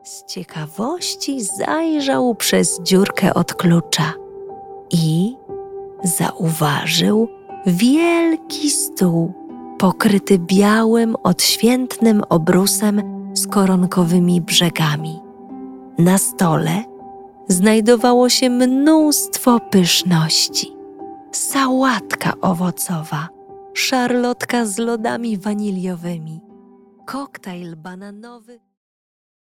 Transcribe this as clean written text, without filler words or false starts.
Z ciekawości zajrzał przez dziurkę od klucza i zauważył wielki stół pokryty białym, odświętnym obrusem z koronkowymi brzegami. Na stole znajdowało się mnóstwo pyszności. Sałatka owocowa, szarlotka z lodami waniliowymi, koktajl bananowy